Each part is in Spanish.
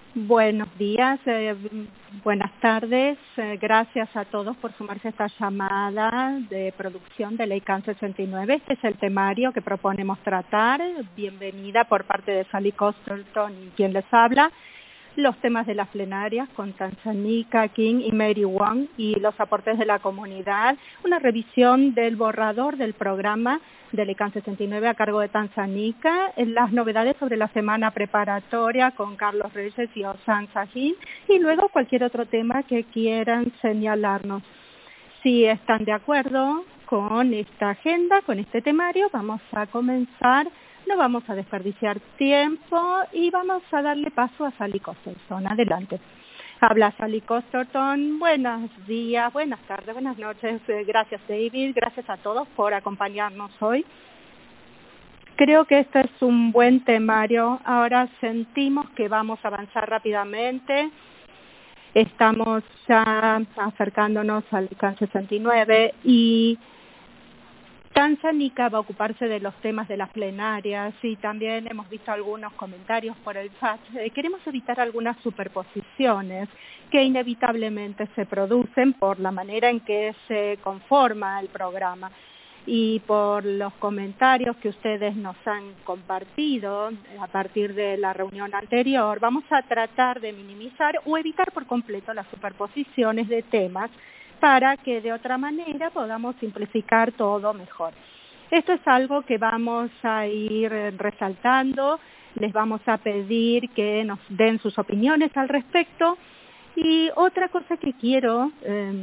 Buenos días, buenas tardes. Gracias a todos por sumarse a esta llamada de producción de Ley CAN 69. Este es el temario que proponemos tratar. Bienvenida por parte de Sally Costerton y quien les habla. Los temas de las plenarias con Tanzania King y Mary Wong y los aportes de la comunidad. Una revisión del borrador del programa de Ley CAN 69 a cargo de Tanzania, las novedades sobre la semana preparatoria con Carlos Reyes y Osan Sahin, y luego cualquier otro tema que quieran señalarnos. Si están de acuerdo con esta agenda, con este temario, vamos a comenzar. No vamos a desperdiciar tiempo y vamos a darle paso a Sally Costerton. Adelante. Habla Sally Costerton. Buenos días, buenas tardes, buenas noches. Gracias, David. Gracias a todos por acompañarnos hoy. Creo que este es un buen temario. Ahora sentimos que vamos a avanzar rápidamente. Estamos ya acercándonos al CAN 69 y Tanzania va a ocuparse de los temas de las plenarias y también hemos visto algunos comentarios por el chat. Queremos evitar algunas superposiciones que inevitablemente se producen por la manera en que se conforma el programa y por los comentarios que ustedes nos han compartido a partir de la reunión anterior. Vamos a tratar de minimizar o evitar por completo las superposiciones de temas para que de otra manera podamos simplificar todo mejor. Esto es algo que vamos a ir resaltando, les vamos a pedir que nos den sus opiniones al respecto. Y otra cosa que quiero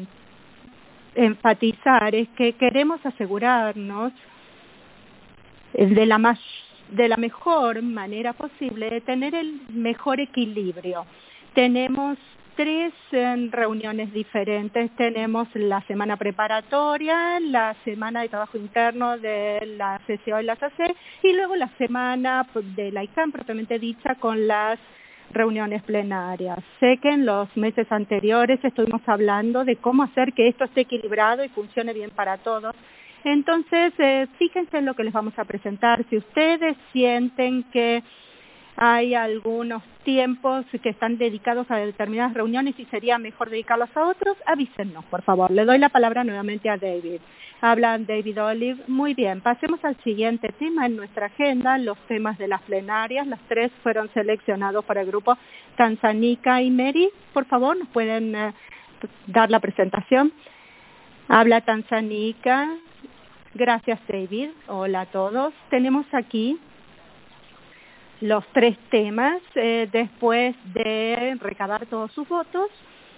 enfatizar es que queremos asegurarnos de la mejor manera posible de tener el mejor equilibrio. Tenemos 3 reuniones diferentes. Tenemos la semana preparatoria, la semana de trabajo interno de la CCO y la SAC, y luego la semana de la ICANN propiamente dicha con las reuniones plenarias. Sé que en los meses anteriores estuvimos hablando de cómo hacer que esto esté equilibrado y funcione bien para todos. Entonces, fíjense en lo que les vamos a presentar. Si ustedes sienten que hay algunos tiempos que están dedicados a determinadas reuniones y sería mejor dedicarlos a otros, avísennos, por favor. Le doy la palabra nuevamente a David. Habla David Olive. Muy bien, pasemos al siguiente tema en nuestra agenda, los temas de las plenarias. Las 3 fueron seleccionados por el grupo Tanzania y Mary. Por favor, ¿nos pueden dar la presentación? Habla Tanzania. Gracias, David. Hola a todos. Tenemos aquí los 3 temas después de recabar todos sus votos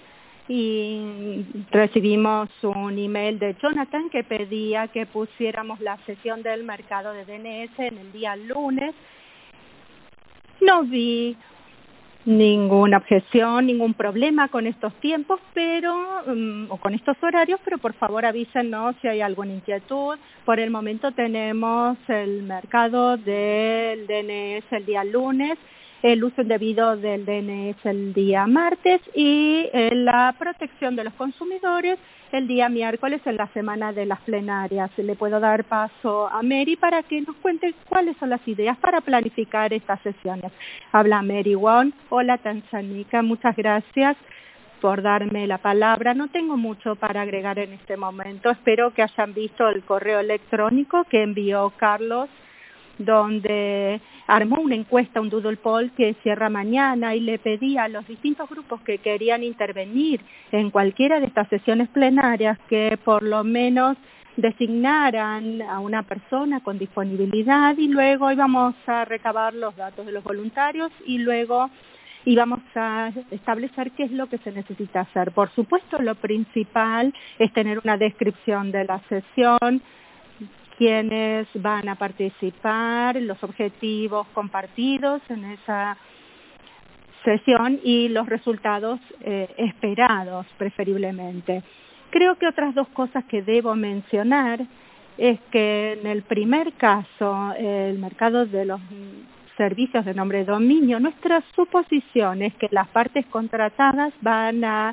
y recibimos un email de Jonathan que pedía que pusiéramos la sesión del mercado de DNS en el día lunes. No vi ninguna objeción, ningún problema con estos tiempos, o con estos horarios, pero por favor avísenos si hay alguna inquietud. Por el momento tenemos el mercado del DNS el día lunes, el uso indebido del DNS el día martes y la protección de los consumidores el día miércoles en la semana de las plenarias. Le puedo dar paso a Mary para que nos cuente cuáles son las ideas para planificar estas sesiones. Habla Mary Wong. Hola Tanzania, muchas gracias por darme la palabra. No tengo mucho para agregar en este momento. Espero que hayan visto el correo electrónico que envió Carlos, donde armó una encuesta, un doodle poll que cierra mañana y le pedía a los distintos grupos que querían intervenir en cualquiera de estas sesiones plenarias que por lo menos designaran a una persona con disponibilidad y luego íbamos a recabar los datos de los voluntarios y luego íbamos a establecer qué es lo que se necesita hacer. Por supuesto, lo principal es tener una descripción de la sesión, quiénes van a participar, los objetivos compartidos en esa sesión y los resultados esperados preferiblemente. Creo que otras 2 cosas que debo mencionar es que en el primer caso, el mercado de los servicios de nombre de dominio, nuestra suposición es que las partes contratadas van a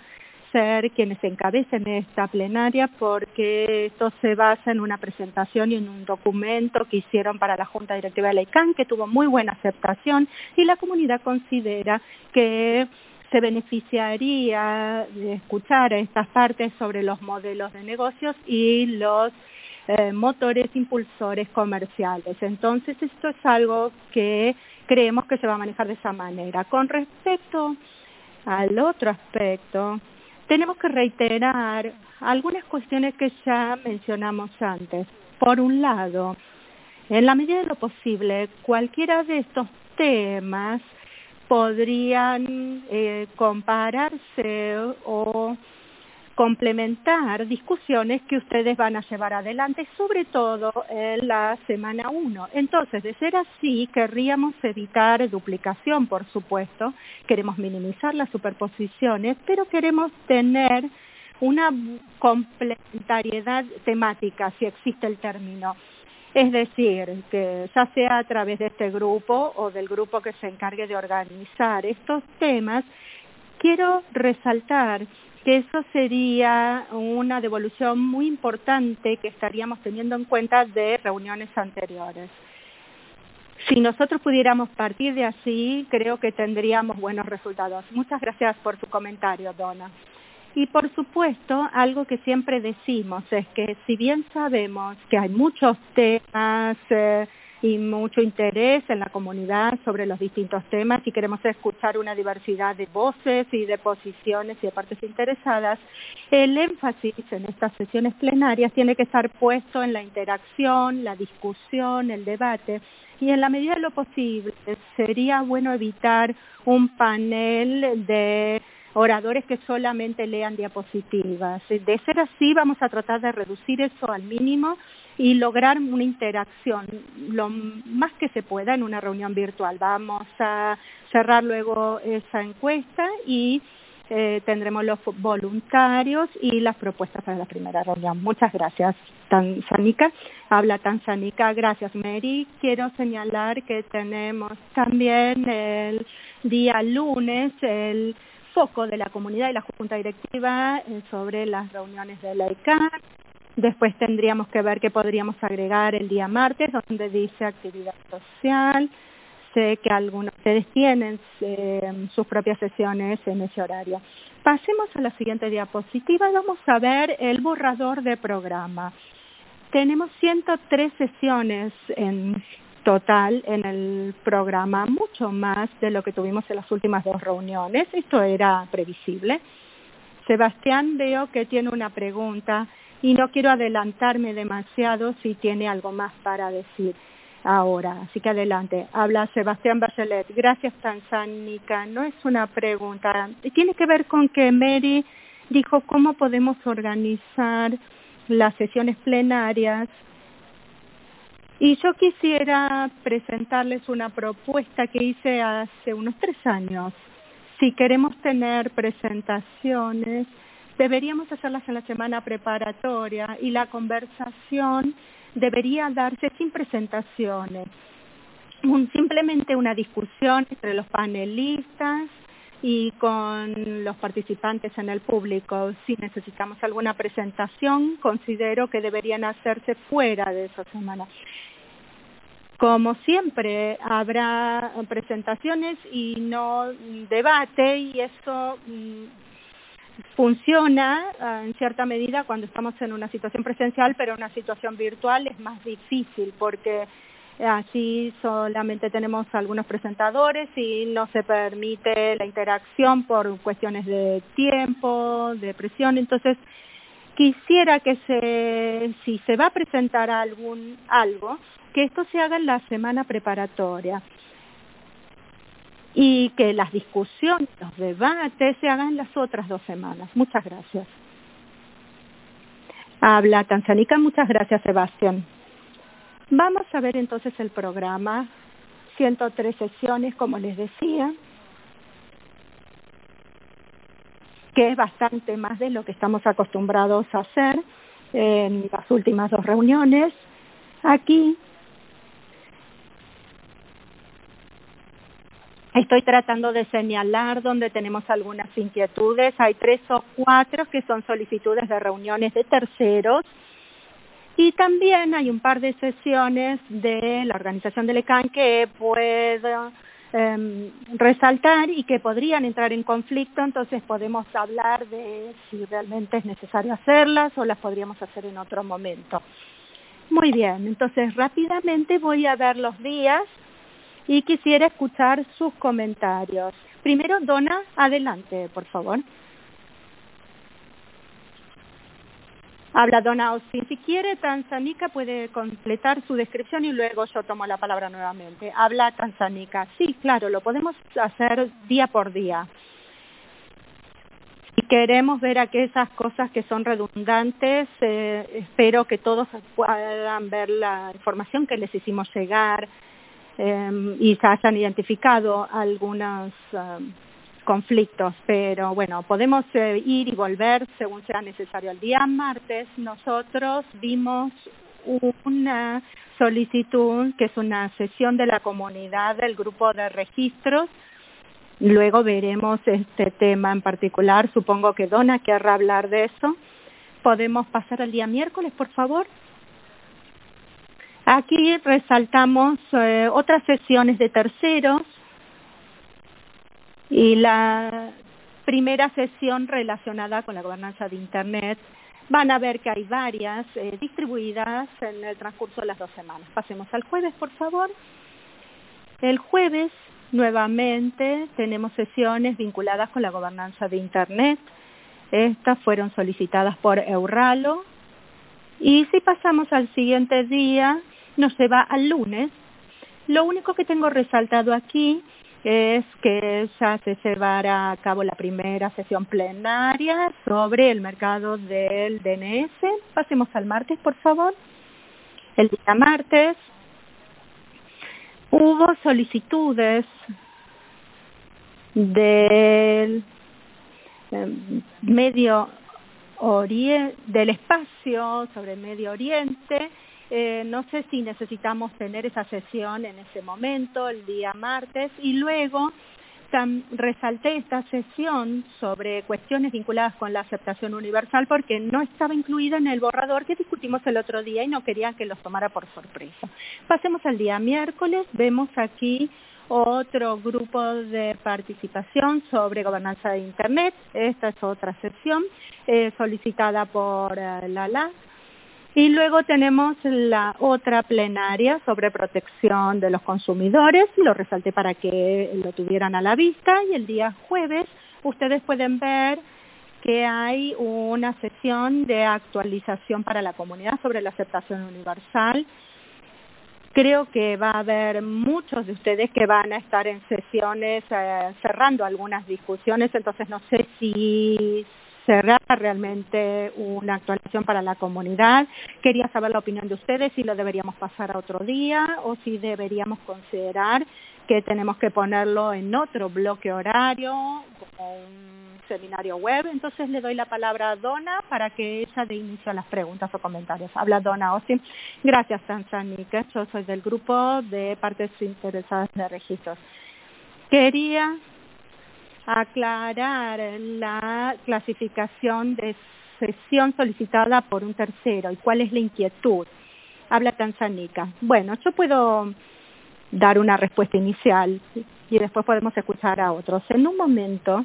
ser quienes encabecen esta plenaria porque esto se basa en una presentación y en un documento que hicieron para la Junta Directiva de la ICANN que tuvo muy buena aceptación y la comunidad considera que se beneficiaría de escuchar a estas partes sobre los modelos de negocios y los motores impulsores comerciales. Entonces, esto es algo que creemos que se va a manejar de esa manera. Con respecto al otro aspecto, tenemos que reiterar algunas cuestiones que ya mencionamos antes. Por un lado, en la medida de lo posible, cualquiera de estos temas podrían compararse o complementar discusiones que ustedes van a llevar adelante, sobre todo en la semana 1. Entonces, de ser así, querríamos evitar duplicación, por supuesto, queremos minimizar las superposiciones, pero queremos tener una complementariedad temática, si existe el término. Es decir, que ya sea a través de este grupo o del grupo que se encargue de organizar estos temas, quiero resaltar que eso sería una devolución muy importante que estaríamos teniendo en cuenta de reuniones anteriores. Si nosotros pudiéramos partir de así, creo que tendríamos buenos resultados. Muchas gracias por su comentario, Donna. Y por supuesto, algo que siempre decimos es que si bien sabemos que hay muchos temas y mucho interés en la comunidad sobre los distintos temas y queremos escuchar una diversidad de voces y de posiciones y de partes interesadas, el énfasis en estas sesiones plenarias tiene que estar puesto en la interacción, la discusión, el debate y en la medida de lo posible sería bueno evitar un panel de oradores que solamente lean diapositivas. De ser así, vamos a tratar de reducir eso al mínimo y lograr una interacción lo más que se pueda en una reunión virtual. Vamos a cerrar luego esa encuesta y tendremos los voluntarios y las propuestas para la primera reunión. Muchas gracias, Tanzania. Habla Tanzania. Gracias, Mary. Quiero señalar que tenemos también el día lunes el foco de la comunidad y la Junta Directiva sobre las reuniones de la ICANN. Después tendríamos que ver qué podríamos agregar el día martes, donde dice actividad social. Sé que algunos de ustedes tienen sus propias sesiones en ese horario. Pasemos a la siguiente diapositiva. Vamos a ver el borrador de programa. Tenemos 103 sesiones en total en el programa, mucho más de lo que tuvimos en las últimas 2 reuniones. Esto era previsible. Sebastián, veo que tiene una pregunta y no quiero adelantarme demasiado si tiene algo más para decir ahora. Así que adelante. Habla Sebastián Bachelet. Gracias, Tanzania. No es una pregunta. Tiene que ver con que Mary dijo cómo podemos organizar las sesiones plenarias. Y yo quisiera presentarles una propuesta que hice hace unos 3 años. Si queremos tener presentaciones, deberíamos hacerlas en la semana preparatoria y la conversación debería darse sin presentaciones. Simplemente una discusión entre los panelistas y con los participantes en el público. Si necesitamos alguna presentación, considero que deberían hacerse fuera de esa semana. Como siempre, habrá presentaciones y no debate, y eso funciona en cierta medida cuando estamos en una situación presencial, pero en una situación virtual es más difícil porque así solamente tenemos algunos presentadores y no se permite la interacción por cuestiones de tiempo, de presión. Entonces, quisiera que si se va a presentar algo, que esto se haga en la semana preparatoria y que las discusiones, los debates se hagan en las otras 2 semanas. Muchas gracias. Habla Tanzania. Muchas gracias, Sebastián. Vamos a ver entonces el programa. 103 sesiones, como les decía, que es bastante más de lo que estamos acostumbrados a hacer en las últimas 2 reuniones. Aquí Estoy tratando de señalar donde tenemos algunas inquietudes. Hay 3 o 4 que son solicitudes de reuniones de terceros. Y también hay un par de sesiones de la organización del ECAN que puedo resaltar y que podrían entrar en conflicto, entonces podemos hablar de si realmente es necesario hacerlas o las podríamos hacer en otro momento. Muy bien, entonces rápidamente voy a ver los días y quisiera escuchar sus comentarios. Primero, Donna, adelante, por favor. Habla Donna Austin. Si quiere, Tanzania puede completar su descripción y luego yo tomo la palabra nuevamente. Habla Tanzania. Sí, claro, lo podemos hacer día por día. Si queremos ver aquellas cosas que son redundantes, espero que todos puedan ver la información que les hicimos llegar y se hayan identificado algunos conflictos, pero bueno, podemos ir y volver según sea necesario. El día martes nosotros vimos una solicitud que es una sesión de la comunidad del grupo de registros. Luego veremos este tema en particular. Supongo que Donna querrá hablar de eso. ¿Podemos pasar al día miércoles, por favor? Aquí resaltamos otras sesiones de terceros. Y la primera sesión relacionada con la gobernanza de Internet, van a ver que hay varias distribuidas en el transcurso de las 2 semanas. Pasemos al jueves, por favor. El jueves, nuevamente, tenemos sesiones vinculadas con la gobernanza de Internet. Estas fueron solicitadas por Euralo. Y si pasamos al siguiente día, nos lleva al lunes. Lo único que tengo resaltado aquí es que ya se llevará a cabo la primera sesión plenaria sobre el mercado del DNS. Pasemos al martes, por favor. El día martes hubo solicitudes del del espacio sobre Medio Oriente. No sé si necesitamos tener esa sesión en ese momento, el día martes, y luego resalté esta sesión sobre cuestiones vinculadas con la aceptación universal porque no estaba incluida en el borrador que discutimos el otro día y no quería que los tomara por sorpresa. Pasemos al día miércoles, vemos aquí otro grupo de participación sobre gobernanza de Internet. Esta es otra sesión solicitada por Lala. Y luego tenemos la otra plenaria sobre protección de los consumidores. Lo resalté para que lo tuvieran a la vista. Y el día jueves ustedes pueden ver que hay una sesión de actualización para la comunidad sobre la aceptación universal. Creo que va a haber muchos de ustedes que van a estar en sesiones cerrando algunas discusiones, entonces no sé si será realmente una actualización para la comunidad. Quería saber la opinión de ustedes, si lo deberíamos pasar a otro día o si deberíamos considerar que tenemos que ponerlo en otro bloque horario, como un seminario web. Entonces le doy la palabra a Donna para que ella dé inicio a las preguntas o comentarios. Habla Donna Austin. Gracias, Tanzania. Yo soy del grupo de partes interesadas de registros. Quería aclarar la clasificación de sesión solicitada por un tercero y cuál es la inquietud. Habla Tanzania. Bueno, yo puedo dar una respuesta inicial y después podemos escuchar a otros. En un momento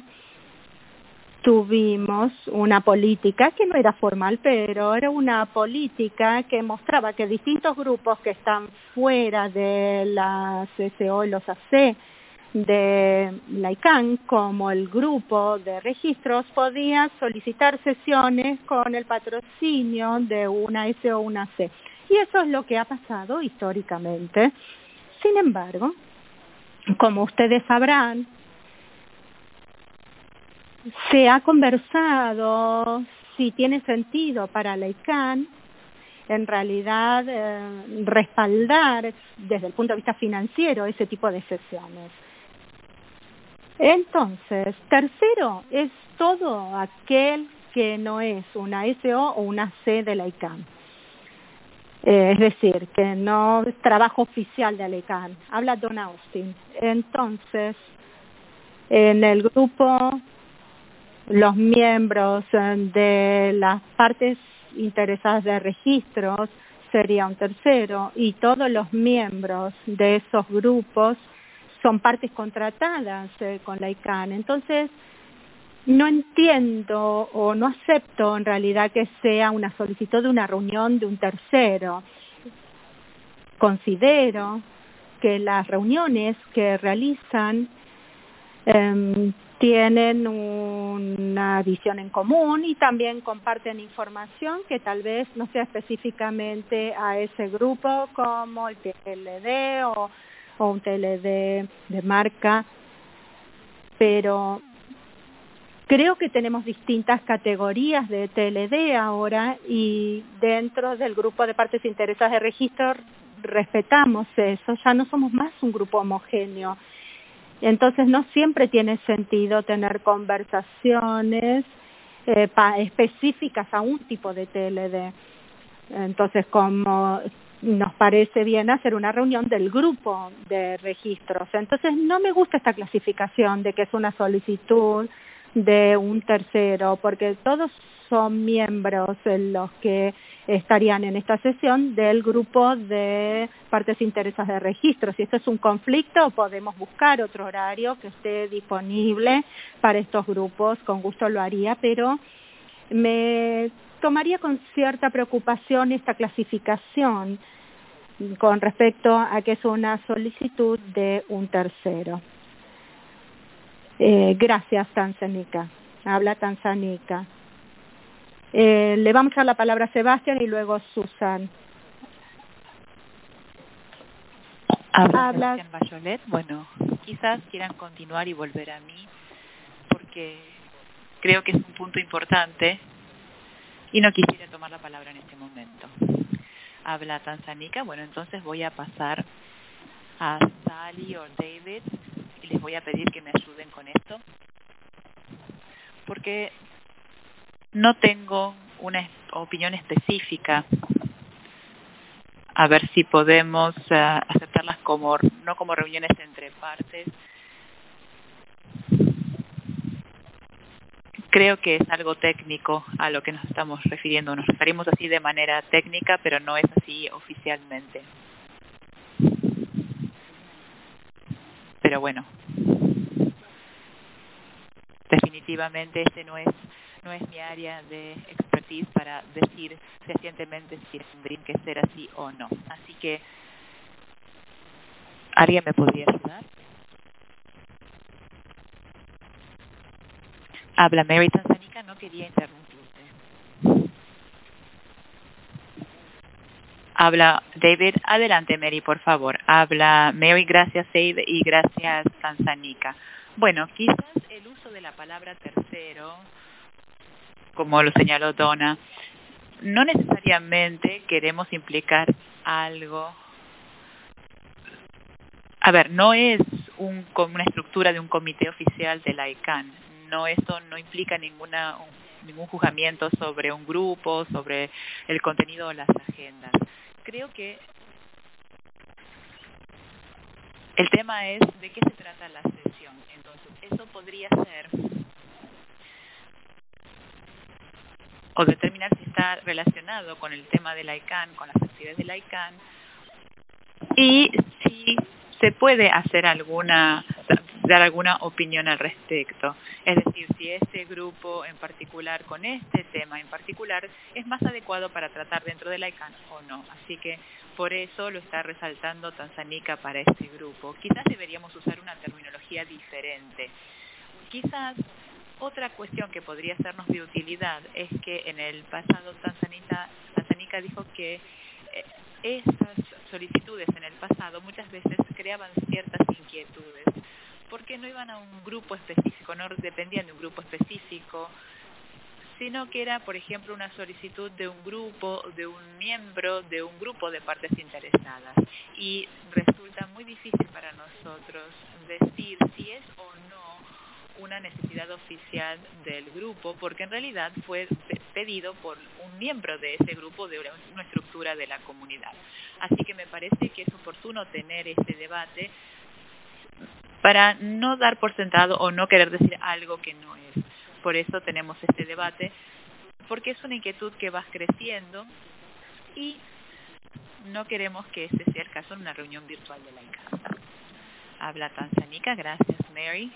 tuvimos una política que no era formal, pero era una política que mostraba que distintos grupos que están fuera de la CSO y los AC de la ICANN, como el grupo de registros, podía solicitar sesiones con el patrocinio de una S o una C. Y eso es lo que ha pasado históricamente. Sin embargo, como ustedes sabrán, se ha conversado si tiene sentido para la ICANN en realidad respaldar desde el punto de vista financiero ese tipo de sesiones. Entonces, tercero es todo aquel que no es una SO o una C de la ICANN. Es decir, que no es trabajo oficial de la ICANN. Habla Donna Austin. Entonces, En el grupo, los miembros de las partes interesadas de registros sería un tercero, y todos los miembros de esos grupos son partes contratadas con la ICANN. Entonces, no entiendo o no acepto en realidad que sea una solicitud de una reunión de un tercero. Considero que las reuniones que realizan tienen una visión en común y también comparten información que tal vez no sea específicamente a ese grupo, como el TLD o un TLD de marca, pero creo que tenemos distintas categorías de TLD ahora, y dentro del grupo de partes interesadas de registro respetamos eso, ya no somos más un grupo homogéneo. Entonces no siempre tiene sentido tener conversaciones específicas a un tipo de TLD. Entonces, como nos parece bien hacer una reunión del grupo de registros. Entonces, no me gusta esta clasificación de que es una solicitud de un tercero, porque todos son miembros los que estarían en esta sesión del grupo de partes interesadas de registro. Si esto es un conflicto, podemos buscar otro horario que esté disponible para estos grupos, con gusto lo haría, pero me tomaría con cierta preocupación esta clasificación con respecto a que es una solicitud de un tercero. Gracias, Tanzania. Habla Tanzania. Le vamos a dar la palabra a Sebastián y luego Susan. Habla Sebastián Bayolet. Bueno, quizás quieran continuar y volver a mí, porque creo que es un punto importante y no quisiera tomar la palabra en este momento. Habla Tanzania. Bueno, entonces voy a pasar a Sally o David y les voy a pedir que me ayuden con esto, porque no tengo una opinión específica. A ver si podemos aceptarlas no como reuniones entre partes. Creo que es algo técnico a lo que nos estamos refiriendo. Nos referimos así de manera técnica, pero no es así oficialmente. Pero bueno, definitivamente este no es mi área de expertise para decir fehacientemente si tendría que ser así o no. Así que, ¿alguien me podría ayudar? Habla Mary. Tanzania, no quería interrumpirte. Habla David. Adelante, Mary, por favor. Habla Mary. Gracias, David, y gracias, Tanzania. Bueno, quizás el uso de la palabra tercero, como lo señaló Donna, no necesariamente queremos implicar algo. A ver, no es una estructura de un comité oficial de la ICANN. No, esto no implica ningún juzgamiento sobre un grupo, sobre el contenido o las agendas. Creo que el tema es de qué se trata la sesión. Entonces, eso podría ser o determinar si está relacionado con el tema de la ICANN, con las actividades de la ICANN, y si se puede hacer dar alguna opinión al respecto. Es decir, si este grupo en particular, con este tema en particular, es más adecuado para tratar dentro de la ICANN o no. Así que por eso lo está resaltando Tanzania para este grupo. Quizás deberíamos usar una terminología diferente. Quizás otra cuestión que podría sernos de utilidad es que en el pasado Tanzania dijo que estas solicitudes en el pasado muchas veces creaban ciertas inquietudes, porque no iban a un grupo específico, no dependían de un grupo específico, sino que era, por ejemplo, una solicitud de un grupo, de un miembro, de un grupo de partes interesadas. Y resulta muy difícil para nosotros decir si es o no una necesidad oficial del grupo, porque en realidad fue pedido por un miembro de ese grupo, de una estructura de la comunidad. Así que me parece que es oportuno tener este debate para no dar por sentado o no querer decir algo que no es. Por eso tenemos este debate, porque es una inquietud que va creciendo y no queremos que ese sea el caso en una reunión virtual de la ICANN. Habla Tanzania, gracias Mary.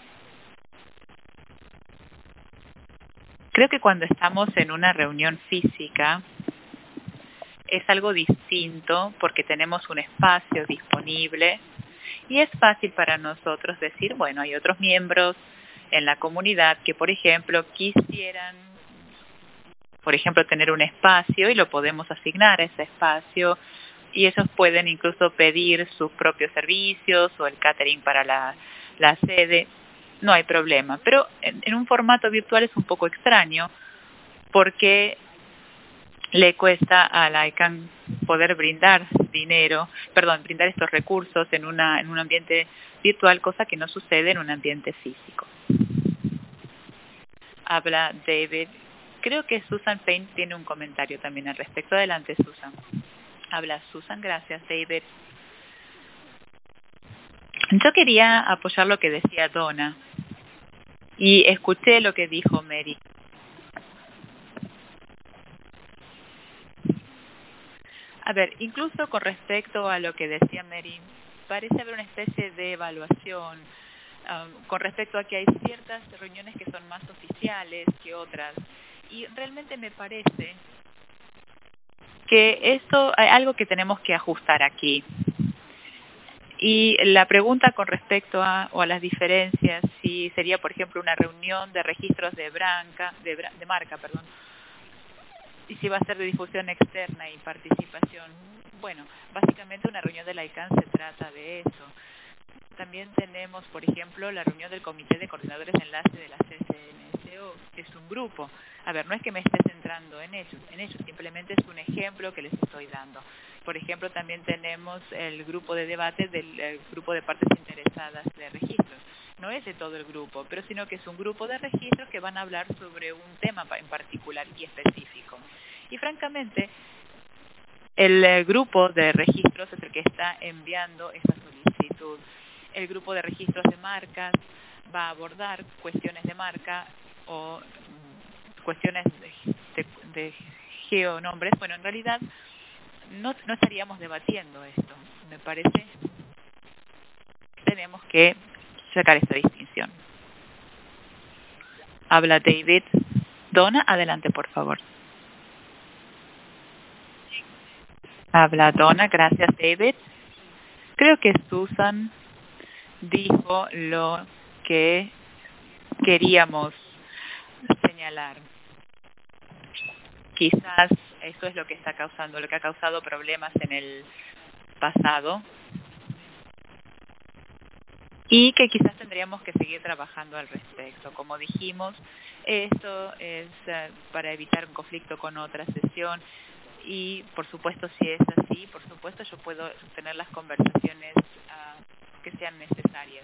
Creo que cuando estamos en una reunión física es algo distinto porque tenemos un espacio disponible y es fácil para nosotros decir, bueno, hay otros miembros en la comunidad que, por ejemplo, quisieran, por ejemplo, tener un espacio y lo podemos asignar a ese espacio y ellos pueden incluso pedir sus propios servicios o el catering para la sede. No hay problema, pero en un formato virtual es un poco extraño porque le cuesta a la ICANN poder brindar brindar estos recursos en un ambiente virtual, cosa que no sucede en un ambiente físico. Habla David. Creo que Susan Payne tiene un comentario también al respecto. Adelante, Susan. Habla Susan, gracias, David. Yo quería apoyar lo que decía Donna y escuché lo que dijo Mary. A ver, incluso con respecto a lo que decía Mary, parece haber una especie de evaluación con respecto a que hay ciertas reuniones que son más oficiales que otras. Y realmente me parece que esto hay algo que tenemos que ajustar aquí. Y la pregunta con respecto a las diferencias, si sería, por ejemplo, una reunión de registros de marca, y si va a ser de difusión externa y participación. Bueno, básicamente una reunión de la ICANN se trata de eso. También tenemos, por ejemplo, la reunión del Comité de Coordinadores de Enlace de la CCNSO, que es un grupo. A ver, no es que me esté centrando en ellos, simplemente es un ejemplo que les estoy dando. Por ejemplo, también tenemos el grupo de debate del grupo de partes interesadas de registros. No es de todo el grupo, pero sino que es un grupo de registros que van a hablar sobre un tema en particular y específico. Y francamente, el grupo de registros es el que está enviando esta solicitud. El grupo de registros de marcas va a abordar cuestiones de marca o cuestiones de geonombres. Bueno, en realidad no estaríamos debatiendo esto. Me parece que tenemos que sacar esta distinción. Habla David. Donna, adelante, por favor. Habla Donna, gracias David. Creo que Susan dijo lo que queríamos señalar. Quizás eso es lo que ha causado problemas en el pasado y que quizás tendríamos que seguir trabajando al respecto. Como dijimos, esto es para evitar un conflicto con otra sesión y, por supuesto, si es así, por supuesto yo puedo tener las conversaciones que sean necesarias.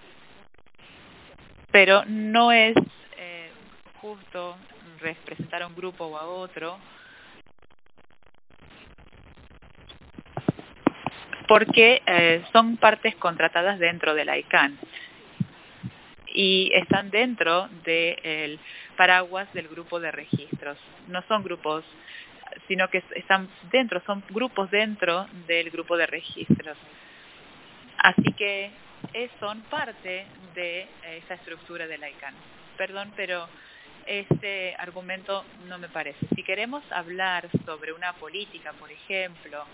Pero no es justo representar a un grupo o a otro, porque son partes contratadas dentro de la ICANN y están dentro del paraguas del grupo de registros. No son grupos, sino que están dentro, son grupos dentro del grupo de registros. Así que son parte de esa estructura de la ICANN. Perdón, pero este argumento no me parece. Si queremos hablar sobre una política, por ejemplo,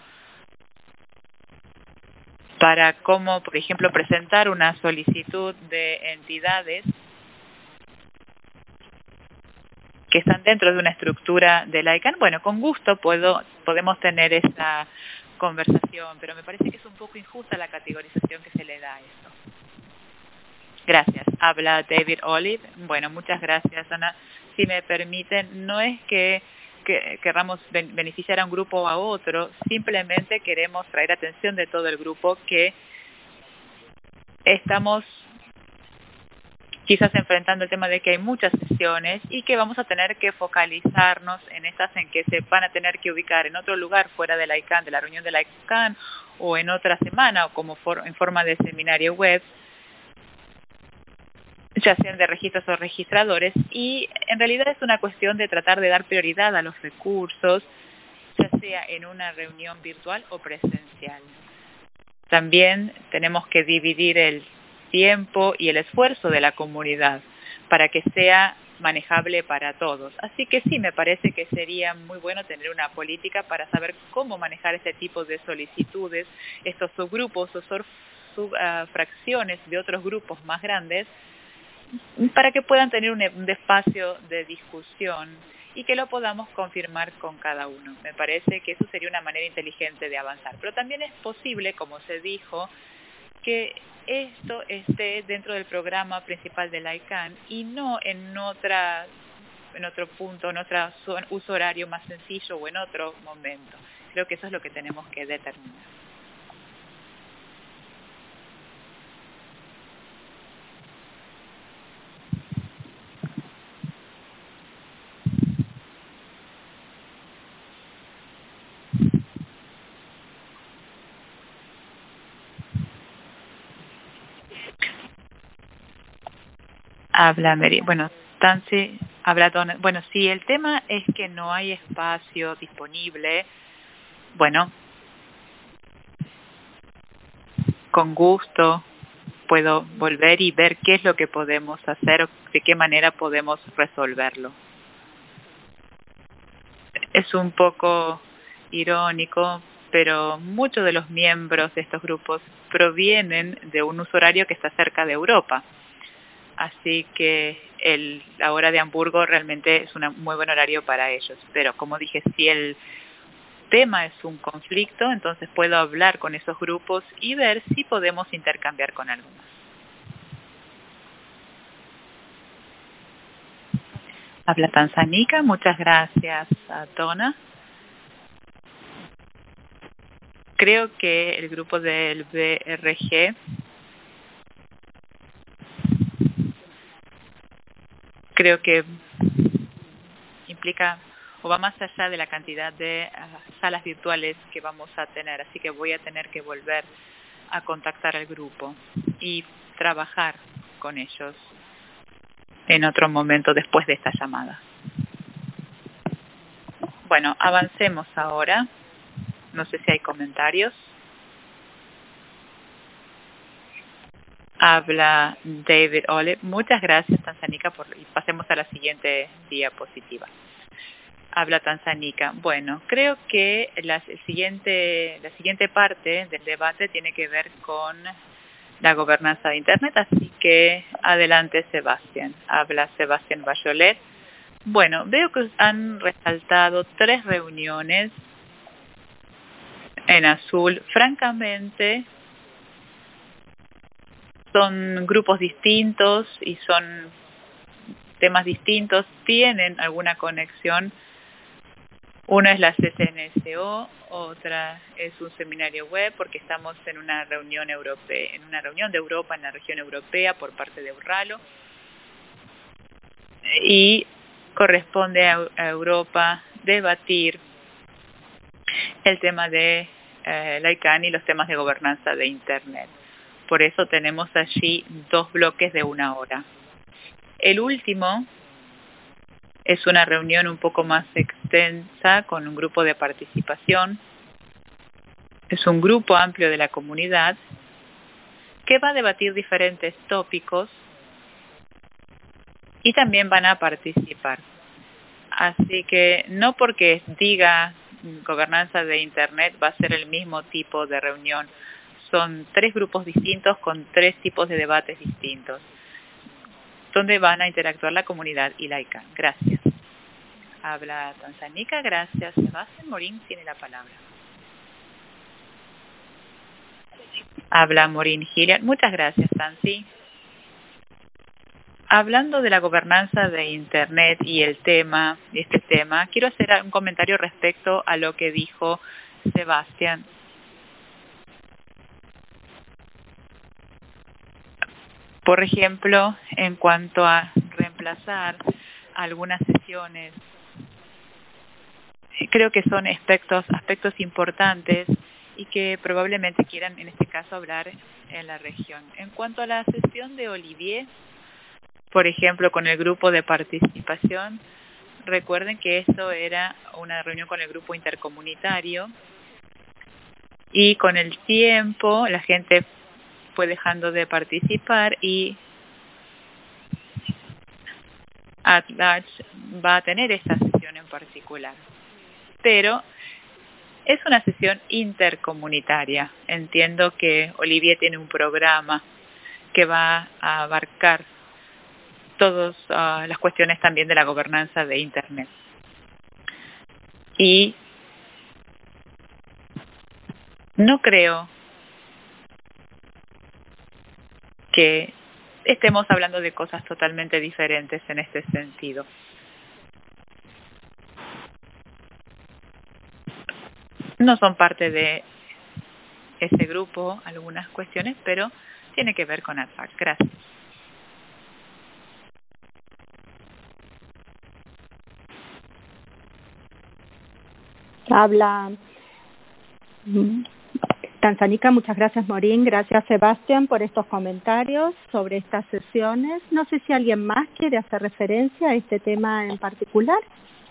para cómo, por ejemplo, presentar una solicitud de entidades que están dentro de una estructura de la ICANN, bueno, con gusto podemos tener esa conversación, pero me parece que es un poco injusta la categorización que se le da a esto. Gracias. Habla David Olive. Bueno, muchas gracias, Ana. Si me permiten, no es que querramos beneficiar a un grupo o a otro, simplemente queremos traer atención de todo el grupo que estamos quizás enfrentando el tema de que hay muchas sesiones y que vamos a tener que focalizarnos en esas en que se van a tener que ubicar en otro lugar fuera de la ICANN, de la reunión de la ICANN, o en otra semana, o como en forma de seminario web. ya sean de registros o registradores, y en realidad es una cuestión de tratar de dar prioridad a los recursos, ya sea en una reunión virtual o presencial. También tenemos que dividir el tiempo y el esfuerzo de la comunidad para que sea manejable para todos. Así que sí, me parece que sería muy bueno tener una política para saber cómo manejar este tipo de solicitudes, estos subgrupos o subfracciones de otros grupos más grandes, para que puedan tener un espacio de discusión y que lo podamos confirmar con cada uno. Me parece que eso sería una manera inteligente de avanzar. Pero también es posible, como se dijo, que esto esté dentro del programa principal de la ICANN y no en otro punto, en otro uso horario más sencillo o en otro momento. Creo que eso es lo que tenemos que determinar. Habla Mary. Bueno, Tansi, habla Donna. Bueno, si el tema es que no hay espacio disponible, bueno, con gusto puedo volver y ver qué es lo que podemos hacer o de qué manera podemos resolverlo. Es un poco irónico, pero muchos de los miembros de estos grupos provienen de un uso horario que está cerca de Europa. Así que la hora de Hamburgo realmente es un muy buen horario para ellos. Pero como dije, si el tema es un conflicto, entonces puedo hablar con esos grupos y ver si podemos intercambiar con algunos. Habla Tanzania. Muchas gracias a Donna. Creo que el grupo del BRG creo que implica o va más allá de la cantidad de salas virtuales que vamos a tener, así que voy a tener que volver a contactar al grupo y trabajar con ellos en otro momento después de esta llamada. Bueno, avancemos ahora. No sé si hay comentarios. Habla David Ole. Muchas gracias, Tanzania, y pasemos a la siguiente diapositiva. Habla Tanzania. Bueno, creo que la siguiente parte del debate tiene que ver con la gobernanza de Internet, así que adelante, Sebastián. Habla Sebastián Bayolet. Bueno, veo que han resaltado 3 reuniones en azul. Francamente, son grupos distintos y son temas distintos, tienen alguna conexión. Una es la CCNSO, otra es un seminario web, porque estamos en una reunión europea, en una reunión de Europa en la región europea por parte de Urralo, y corresponde a Europa debatir el tema de la ICANN y los temas de gobernanza de Internet. Por eso tenemos allí 2 bloques de 1 hora. El último es una reunión un poco más extensa con un grupo de participación. Es un grupo amplio de la comunidad que va a debatir diferentes tópicos y también van a participar. Así que no porque diga gobernanza de Internet va a ser el mismo tipo de reunión. Son 3 grupos distintos con 3 tipos de debates distintos, donde van a interactuar la comunidad y la ICANN. Gracias. Habla Tanzania. Gracias. Sebastián Morín tiene la palabra. Habla Morín Gillian. Muchas gracias, Tansi. Hablando de la gobernanza de Internet y este tema, quiero hacer un comentario respecto a lo que dijo Sebastián. Por ejemplo, en cuanto a reemplazar algunas sesiones, creo que son aspectos importantes y que probablemente quieran en este caso hablar en la región. En cuanto a la sesión de Olivier, por ejemplo, con el grupo de participación, recuerden que eso era una reunión con el grupo intercomunitario y con el tiempo la gente fue dejando de participar y At-Large va a tener esta sesión en particular. Pero es una sesión intercomunitaria. Entiendo que Olivier tiene un programa que va a abarcar todas las cuestiones también de la gobernanza de Internet. Y no creo que estemos hablando de cosas totalmente diferentes en este sentido. No son parte de ese grupo algunas cuestiones, pero tiene que ver con At-Large. Gracias. Habla Tanzania. Muchas gracias, Morín. Gracias, Sebastián, por estos comentarios sobre estas sesiones. No sé si alguien más quiere hacer referencia a este tema en particular.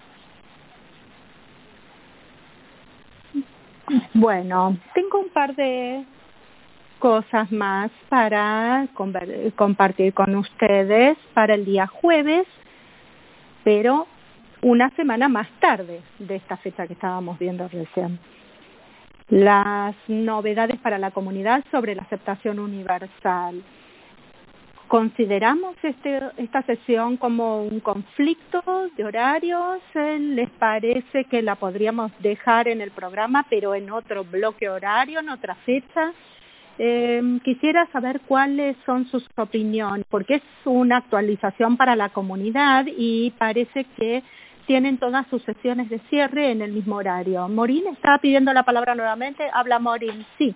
Bueno, tengo un par de cosas más para compartir con ustedes para el día jueves, pero una semana más tarde de esta fecha que estábamos viendo recién. Las novedades para la comunidad sobre la aceptación universal. ¿Consideramos esta sesión como un conflicto de horarios? ¿Les parece que la podríamos dejar en el programa, pero en otro bloque horario, en otra fecha? Quisiera saber cuáles son sus opiniones, porque es una actualización para la comunidad y parece que tienen todas sus sesiones de cierre en el mismo horario. Morín estaba pidiendo la palabra nuevamente. Habla Morín. Sí.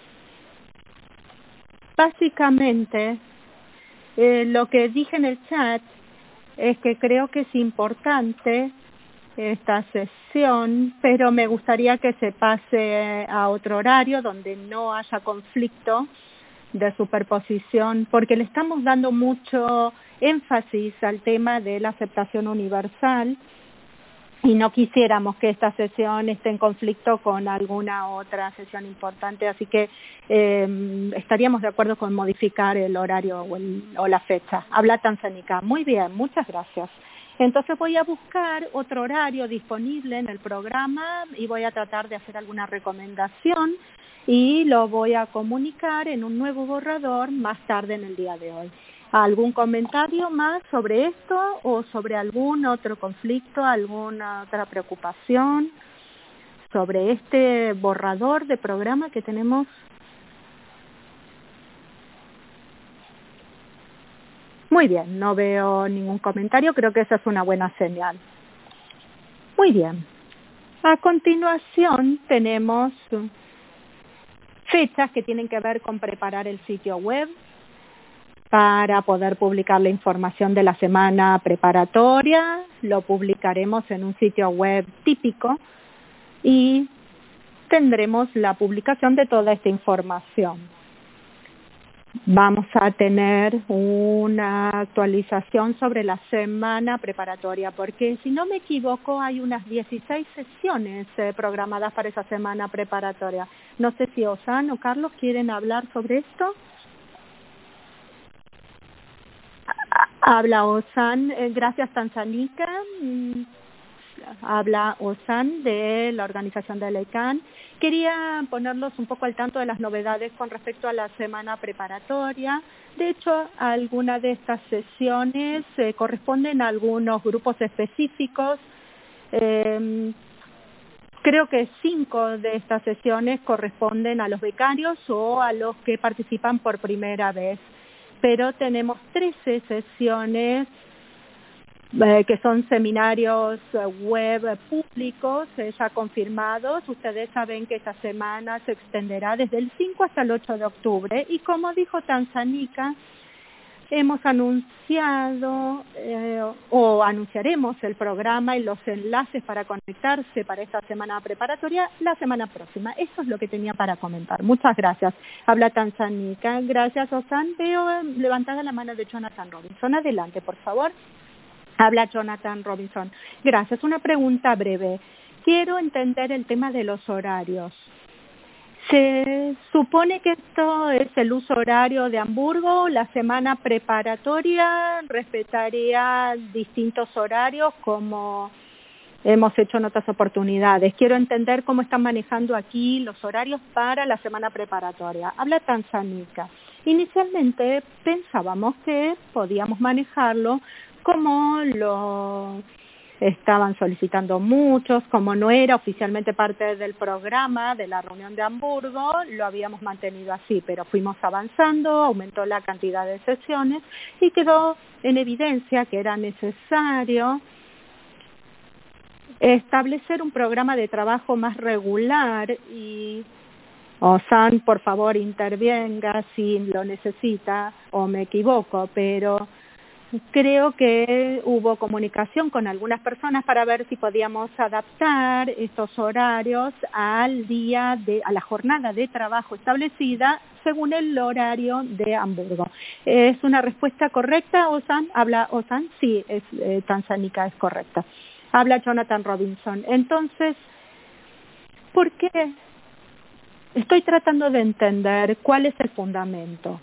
Básicamente, lo que dije en el chat es que creo que es importante esta sesión, pero me gustaría que se pase a otro horario donde no haya conflicto de superposición, porque le estamos dando mucho énfasis al tema de la aceptación universal y no quisiéramos que esta sesión esté en conflicto con alguna otra sesión importante, así que estaríamos de acuerdo con modificar el horario o la fecha. Habla Tanzania. Muy bien, muchas gracias. Entonces voy a buscar otro horario disponible en el programa y voy a tratar de hacer alguna recomendación y lo voy a comunicar en un nuevo borrador más tarde en el día de hoy. ¿Algún comentario más sobre esto o sobre algún otro conflicto, alguna otra preocupación sobre este borrador de programa que tenemos? Muy bien, no veo ningún comentario, creo que esa es una buena señal. Muy bien. A continuación tenemos fechas que tienen que ver con preparar el sitio web para poder publicar la información de la semana preparatoria. Lo publicaremos en un sitio web típico y tendremos la publicación de toda esta información. Vamos a tener una actualización sobre la semana preparatoria, porque si no me equivoco hay unas 16 sesiones programadas para esa semana preparatoria. No sé si Osan o Carlos quieren hablar sobre esto. Habla Osan, gracias Tanzanica. Habla Osan de la organización de la ICANN. Quería ponerlos un poco al tanto de las novedades con respecto a la semana preparatoria. De hecho, algunas de estas sesiones corresponden a algunos grupos específicos. Creo que 5 de estas sesiones corresponden a los becarios o a los que participan por primera vez. Pero tenemos 13 sesiones que son seminarios web públicos ya confirmados. Ustedes saben que esta semana se extenderá desde el 5 hasta el 8 de octubre y como dijo Tanzanica, hemos anunciado o lo anunciaremos el programa y los enlaces para conectarse para esta semana preparatoria la semana próxima. Eso es lo que tenía para comentar. Muchas gracias. Habla Tanzania. Gracias, Osan. Veo levantada la mano de Jonathan Robinson. Adelante, por favor. Habla Jonathan Robinson. Gracias. Una pregunta breve. Quiero entender el tema de los horarios. Se supone que esto es el uso horario de Hamburgo. La semana preparatoria respetaría distintos horarios como hemos hecho en otras oportunidades. Quiero entender cómo están manejando aquí los horarios para la semana preparatoria. Habla Tanzania. Inicialmente pensábamos que podíamos manejarlo como lo estaban solicitando muchos, como no era oficialmente parte del programa de la reunión de Hamburgo, lo habíamos mantenido así, pero fuimos avanzando, aumentó la cantidad de sesiones y quedó en evidencia que era necesario establecer un programa de trabajo más regular y Osan, por favor, intervenga si lo necesita o me equivoco, pero creo que hubo comunicación con algunas personas para ver si podíamos adaptar estos horarios a la jornada de trabajo establecida según el horario de Hamburgo. ¿Es una respuesta correcta, Osan? ¿Habla Osan? Sí, Tanzania es correcta. Habla Jonathan Robinson. Entonces, ¿por qué? Estoy tratando de entender cuál es el fundamento.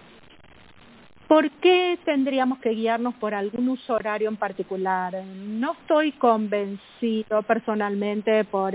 ¿Por qué tendríamos que guiarnos por algún uso horario en particular? No estoy convencido personalmente por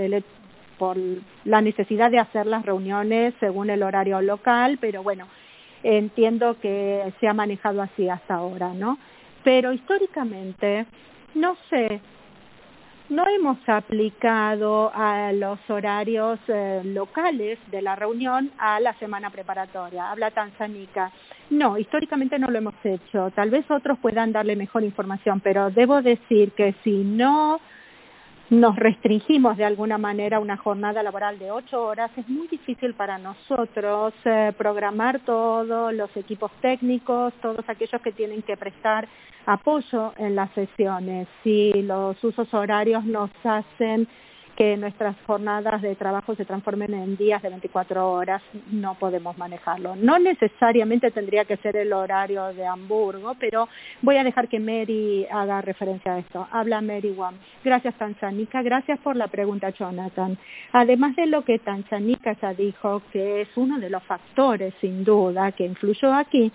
la necesidad de hacer las reuniones según el horario local, pero bueno, entiendo que se ha manejado así hasta ahora, ¿no? Pero históricamente, no sé, no hemos aplicado a los horarios locales de la reunión a la semana preparatoria. Habla Tanzania. No, históricamente no lo hemos hecho. Tal vez otros puedan darle mejor información, pero debo decir que si no nos restringimos de alguna manera a una jornada laboral de 8 horas, es muy difícil para nosotros programar todos los equipos técnicos, todos aquellos que tienen que prestar apoyo en las sesiones. Si los usos horarios nos hacen que nuestras jornadas de trabajo se transformen en días de 24 horas, no podemos manejarlo. No necesariamente tendría que ser el horario de Hamburgo, pero voy a dejar que Mary haga referencia a esto. Habla Mary Wam. Gracias, Tanzania. Gracias por la pregunta, Jonathan. Además de lo que Tanzania ya dijo, que es uno de los factores, sin duda, que influyó aquí,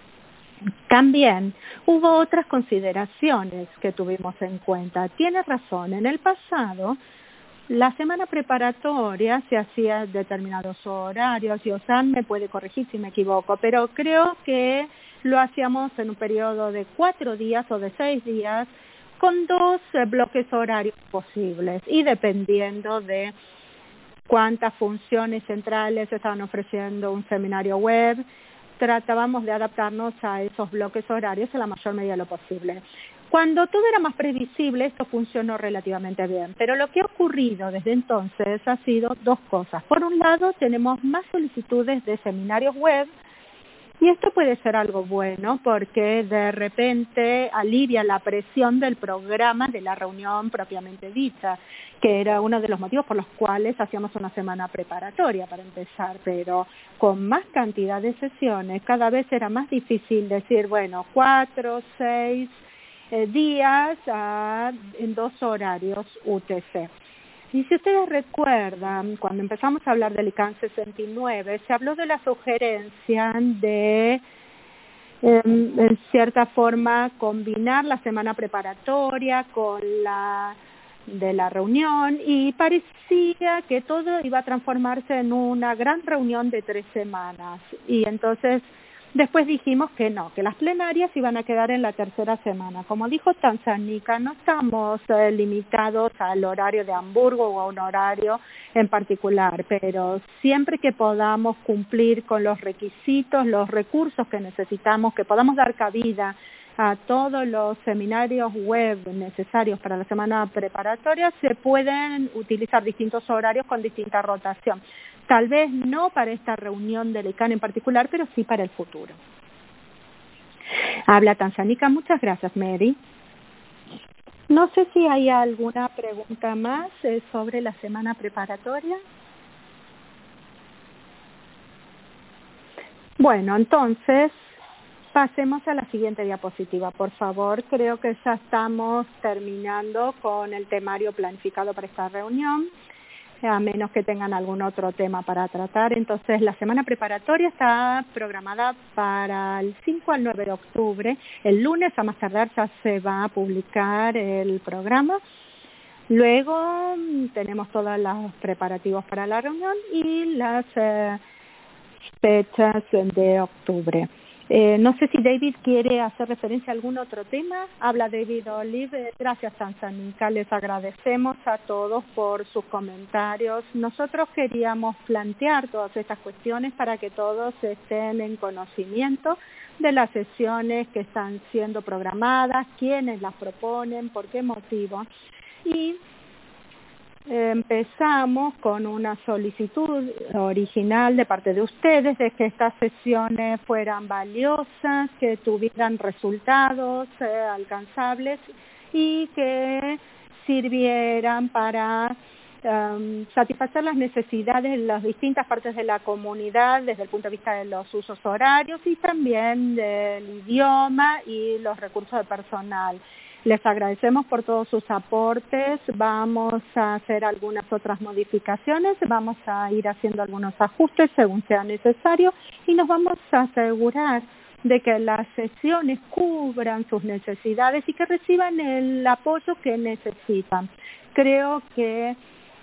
también hubo otras consideraciones que tuvimos en cuenta. Tiene razón, en el pasado la semana preparatoria se hacía determinados horarios y Osan me puede corregir si me equivoco, pero creo que lo hacíamos en un periodo de 4 días o de 6 días con 2 bloques horarios posibles y dependiendo de cuántas funciones centrales estaban ofreciendo un seminario web, tratábamos de adaptarnos a esos bloques horarios en la mayor medida de lo posible. Cuando todo era más previsible, esto funcionó relativamente bien, pero lo que ha ocurrido desde entonces ha sido 2 cosas. Por un lado, tenemos más solicitudes de seminarios web y esto puede ser algo bueno porque de repente alivia la presión del programa de la reunión propiamente dicha, que era uno de los motivos por los cuales hacíamos una semana preparatoria para empezar, pero con más cantidad de sesiones cada vez era más difícil decir, bueno, 4, 6 días en 2 horarios UTC. Y si ustedes recuerdan, cuando empezamos a hablar del ICANN 69, se habló de la sugerencia de, en cierta forma, combinar la semana preparatoria con la de la reunión y parecía que todo iba a transformarse en una gran reunión de 3 semanas. Y entonces después dijimos que no, que las plenarias iban a quedar en la tercera semana. Como dijo Tanzania, no estamos limitados al horario de Hamburgo o a un horario en particular, pero siempre que podamos cumplir con los requisitos, los recursos que necesitamos, que podamos dar cabida a todos los seminarios web necesarios para la semana preparatoria, se pueden utilizar distintos horarios con distinta rotación. Tal vez no para esta reunión del ICANN en particular, pero sí para el futuro. Habla Tanzania. Muchas gracias, Mary. No sé si hay alguna pregunta más sobre la semana preparatoria. Bueno, entonces pasemos a la siguiente diapositiva, por favor. Creo que ya estamos terminando con el temario planificado para esta reunión, a menos que tengan algún otro tema para tratar. Entonces, la semana preparatoria está programada para el 5 al 9 de octubre. El lunes, a más tardar, ya se va a publicar el programa. Luego tenemos todos los preparativos para la reunión y las fechas de octubre. No sé si David quiere hacer referencia a algún otro tema. Habla David Olive. Gracias, Tanzanica. Les agradecemos a todos por sus comentarios. Nosotros queríamos plantear todas estas cuestiones para que todos estén en conocimiento de las sesiones que están siendo programadas, quiénes las proponen, por qué motivo. Y empezamos con una solicitud original de parte de ustedes de que estas sesiones fueran valiosas, que tuvieran resultados alcanzables y que sirvieran para satisfacer las necesidades de las distintas partes de la comunidad desde el punto de vista de los usos horarios y también del idioma y los recursos de personal. Les agradecemos por todos sus aportes. Vamos a hacer algunas otras modificaciones, vamos a ir haciendo algunos ajustes según sea necesario y nos vamos a asegurar de que las sesiones cubran sus necesidades y que reciban el apoyo que necesitan. Creo que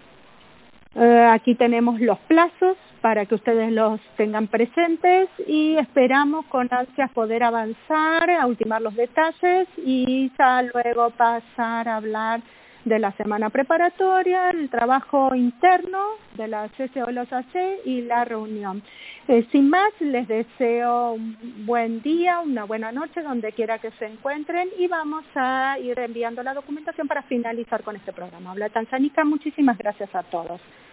aquí tenemos los plazos para que ustedes los tengan presentes y esperamos con ansias poder avanzar, a ultimar los detalles y ya luego pasar a hablar de la semana preparatoria, el trabajo interno de la CCO los AC y la reunión. Sin más, les deseo un buen día, una buena noche, donde quiera que se encuentren y vamos a ir enviando la documentación para finalizar con este programa. Habla Tanzanica, muchísimas gracias a todos.